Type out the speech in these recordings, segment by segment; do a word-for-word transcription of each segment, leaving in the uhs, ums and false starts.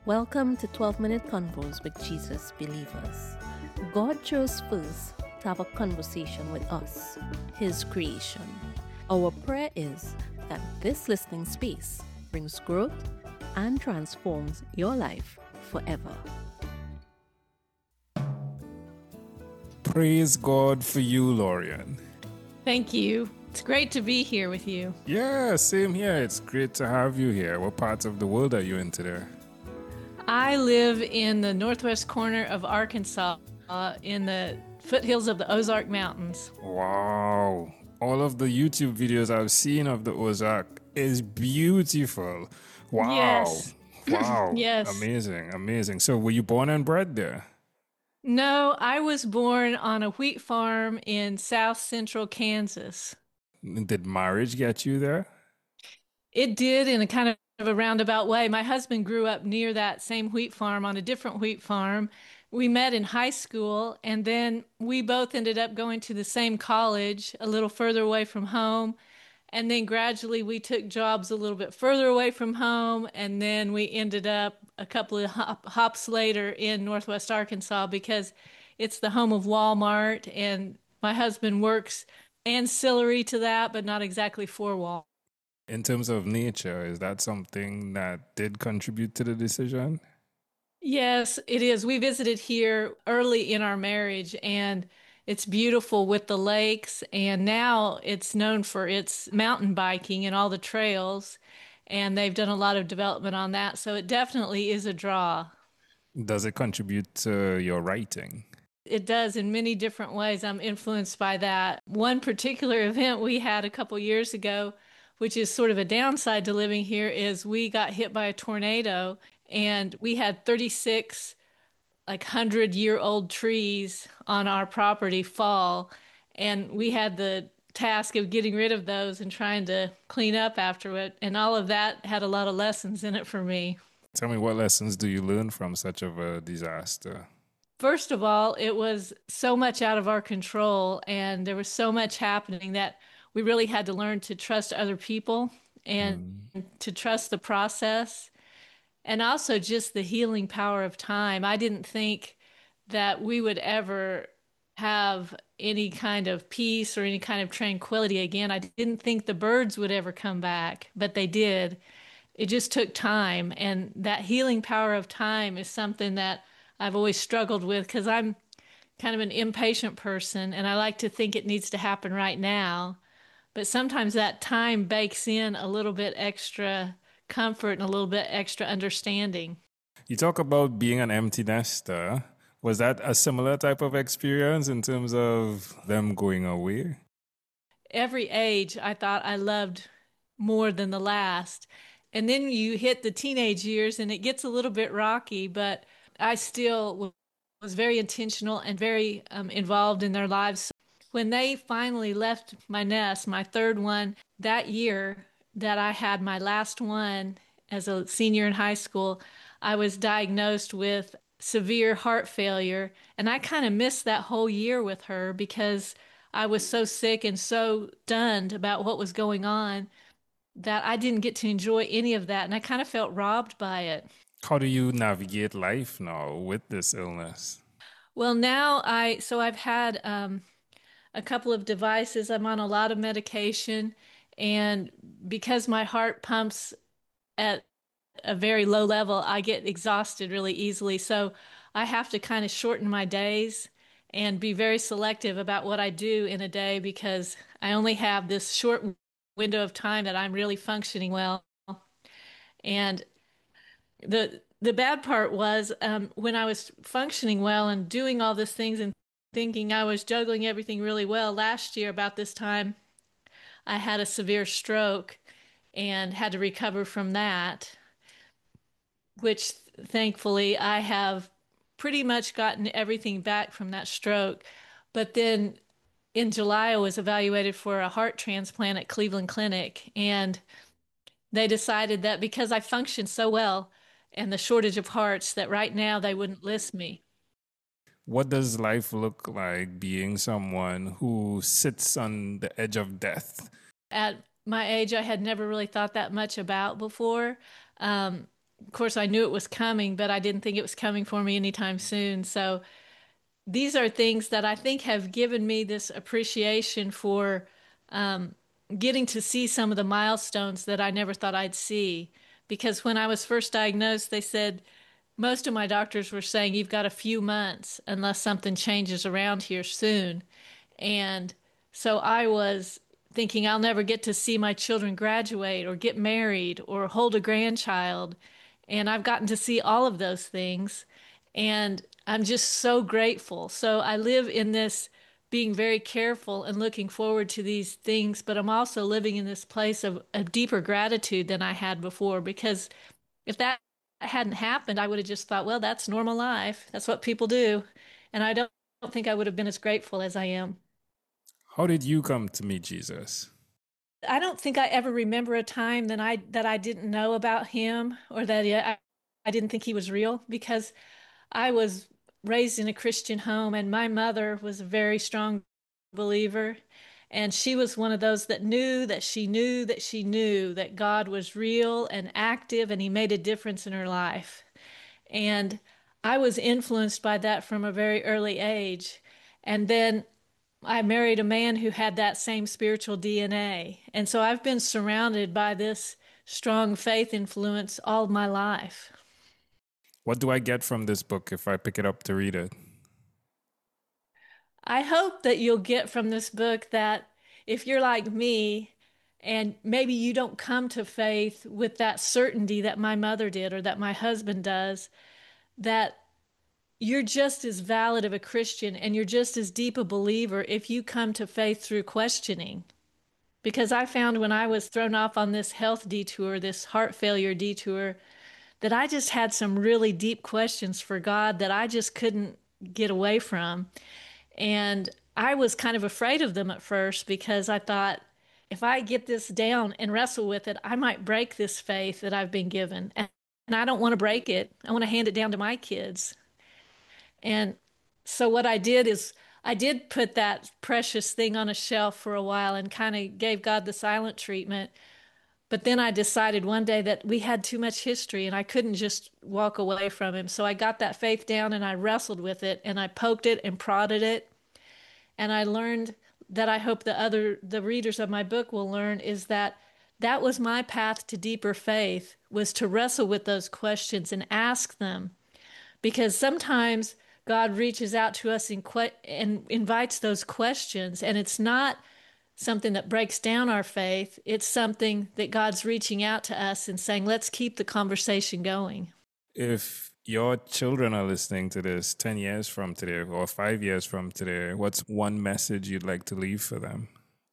Welcome to twelve Minute Convos with Jesus Believers. God chose first to have a conversation with us, His creation. Our prayer is that this listening space brings growth and transforms your life forever. Praise God for you, Lorian. Thank you. It's great to be here with you. Yeah, same here. It's great to have you here. What parts of the world are you in today? I live in the northwest corner of Arkansas, uh, in the foothills of the Ozark Mountains. Wow. All of the YouTube videos I've seen of the Ozark is beautiful. Wow. Yes. Wow. Yes. Amazing. Amazing. So were you born and bred there? No, I was born on a wheat farm in south central Kansas. Did marriage get you there? It did, in a kind of a roundabout way. My husband grew up near that same wheat farm on a different wheat farm. We met in high school, and then we both ended up going to the same college a little further away from home. And then gradually we took jobs a little bit further away from home. And then we ended up a couple of hop- hops later in Northwest Arkansas because it's the home of Walmart. And my husband works ancillary to that, but not exactly for Walmart. In terms of nature, is that something that did contribute to the decision? Yes, it is. We visited here early in our marriage, and it's beautiful with the lakes. And now it's known for its mountain biking and all the trails. And they've done a lot of development on that. So it definitely is a draw. Does it contribute to your writing? It does in many different ways. I'm influenced by that. One particular event we had a couple years ago, which is sort of a downside to living here, is we got hit by a tornado and we had thirty-six like hundred year old trees on our property fall. And we had the task of getting rid of those and trying to clean up after it. And all of that had a lot of lessons in it for me. Tell me, what lessons do you learn from such of a disaster? First of all, it was so much out of our control, and there was so much happening that we really had to learn to trust other people and Mm. to trust the process, and also just the healing power of time. I didn't think that we would ever have any kind of peace or any kind of tranquility again. I didn't think the birds would ever come back, but they did. It just took time, and that healing power of time is something that I've always struggled with because I'm kind of an impatient person and I like to think it needs to happen right now. But sometimes that time bakes in a little bit extra comfort and a little bit extra understanding. You talk about being an empty nester. Was that a similar type of experience in terms of them going away? Every age I thought I loved more than the last. And then you hit the teenage years and it gets a little bit rocky, but I still was very intentional and very um, involved in their lives. When they finally left my nest, my third one, that year that I had my last one as a senior in high school, I was diagnosed with severe heart failure. And I kind of missed that whole year with her because I was so sick and so stunned about what was going on that I didn't get to enjoy any of that. And I kind of felt robbed by it. How do you navigate life now with this illness? Well, now I, so I've had um, a couple of devices. I'm on a lot of medication. And because my heart pumps at a very low level, I get exhausted really easily. So I have to kind of shorten my days and be very selective about what I do in a day because I only have this short window of time that I'm really functioning well. And the the bad part was um, when I was functioning well and doing all these things and thinking I was juggling everything really well. Last year, about this time, I had a severe stroke and had to recover from that, which thankfully I have pretty much gotten everything back from that stroke. But then in July, I was evaluated for a heart transplant at Cleveland Clinic, and they decided that because I functioned so well and the shortage of hearts, that right now they wouldn't list me. What does life look like being someone who sits on the edge of death? At my age, I had never really thought that much about before. Um, of course, I knew it was coming, but I didn't think it was coming for me anytime soon. So these are things that I think have given me this appreciation for um, getting to see some of the milestones that I never thought I'd see. Because when I was first diagnosed, they said most of my doctors were saying you've got a few months unless something changes around here soon. And so I was thinking I'll never get to see my children graduate or get married or hold a grandchild. And I've gotten to see all of those things. And I'm just so grateful. So I live in this being very careful and looking forward to these things, but I'm also living in this place of, of deeper gratitude than I had before. Because if that hadn't happened, I would have just thought, well, that's normal life. That's what people do. And I don't, don't think I would have been as grateful as I am. How did you come to meet Jesus? I don't think I ever remember a time that I that I didn't know about him or that I, I didn't think he was real, because I was raised in a Christian home and my mother was a very strong believer. And she was one of those that knew that she knew that she knew that God was real and active and he made a difference in her life. And I was influenced by that from a very early age. And then I married a man who had that same spiritual D N A. And so I've been surrounded by this strong faith influence all my life. What do I get from this book if I pick it up to read it? I hope that you'll get from this book that if you're like me and maybe you don't come to faith with that certainty that my mother did or that my husband does, that you're just as valid of a Christian and you're just as deep a believer if you come to faith through questioning. Because I found when I was thrown off on this health detour, this heart failure detour, that I just had some really deep questions for God that I just couldn't get away from. And I was kind of afraid of them at first because I thought, if I get this down and wrestle with it, I might break this faith that I've been given. And I don't want to break it. I want to hand it down to my kids. And so what I did is I did put that precious thing on a shelf for a while and kind of gave God the silent treatment. But then I decided one day that we had too much history and I couldn't just walk away from him. So I got that faith down and I wrestled with it and I poked it and prodded it. And I learned that I hope the other, the readers of my book will learn, is that that was my path to deeper faith, was to wrestle with those questions and ask them. Because sometimes God reaches out to us and, que- and invites those questions, and it's not something that breaks down our faith. It's something that God's reaching out to us and saying, let's keep the conversation going. If your children are listening to this ten years from today or five years from today, what's one message you'd like to leave for them?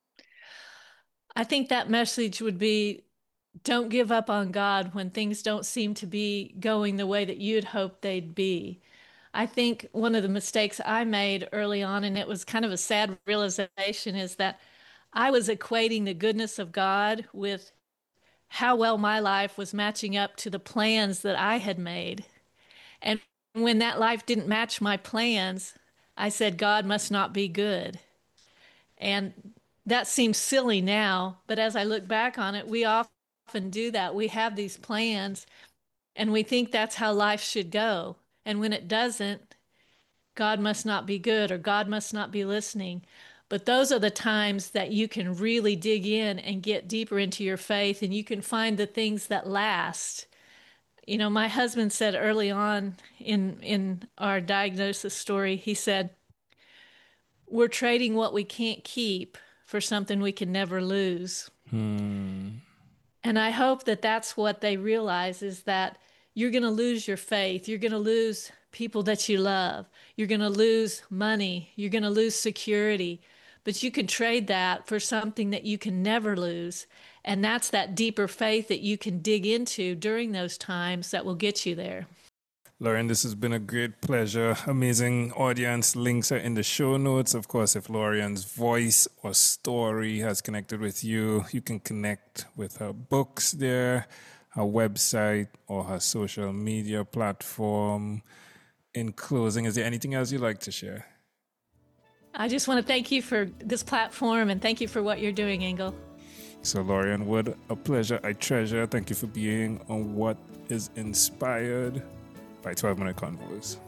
I think that message would be, don't give up on God when things don't seem to be going the way that you'd hoped they'd be. I think one of the mistakes I made early on, and it was kind of a sad realization, is that I was equating the goodness of God with how well my life was matching up to the plans that I had made. And when that life didn't match my plans, I said, God must not be good. And that seems silly now, but as I look back on it, we often do that. We have these plans and we think that's how life should go. And when it doesn't, God must not be good or God must not be listening. But those are the times that you can really dig in and get deeper into your faith, and you can find the things that last. You know, my husband said early on in in our diagnosis story, he said, we're trading what we can't keep for something we can never lose. Hmm. And I hope that that's what they realize, is that you're going to lose your faith. You're going to lose people that you love. You're going to lose money. You're going to lose security. But you can trade that for something that you can never lose. And that's that deeper faith that you can dig into during those times that will get you there. Lauren, this has been a great pleasure. Amazing audience. Links are in the show notes. Of course, if Lauren's voice or story has connected with you, you can connect with her books there, her website, or her social media platform. In closing, is there anything else you'd like to share? I just want to thank you for this platform and thank you for what you're doing, Engel. So, Lorian Wood, a pleasure. I treasure. Thank you for being on What is Inspired by twelve Minute Convos.